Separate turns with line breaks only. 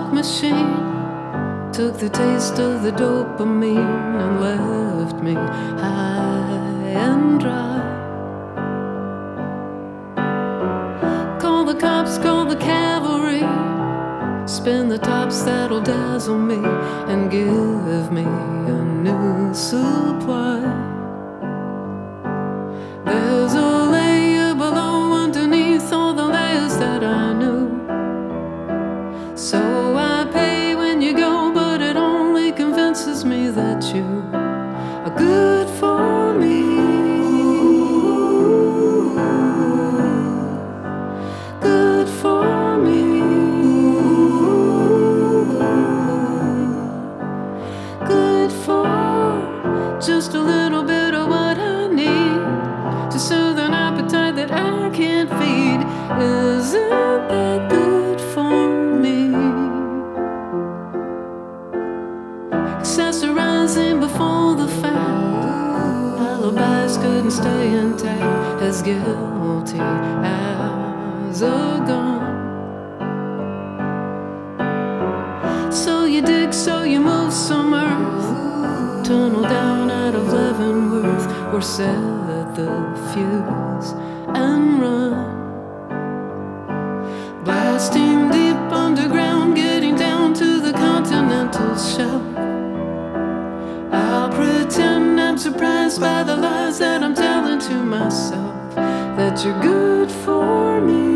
talk machine took the taste of the dopamine and left me high and dry. Call the cops, call the cavalry, spin the tops that'll dazzle me and give me a new supply. There's a layer below underneath all the layers that I knew. So I pay when you go, but it only convinces me that you are good for me. Good for me. Good for just a little bit of what I need to soothe an appetite that I can't feed. Isn't that good for me? Accessorizing before the fact, alibis couldn't stay intact, as guilty as a gun. So you dig, so you move some earth, tunnel down out of Leavenworth, or set the fuse and run. Blasting deep underground, getting down to the continental shelf. I'll pretend I'm surprised by the lies that I'm telling to myself, that you're good for me.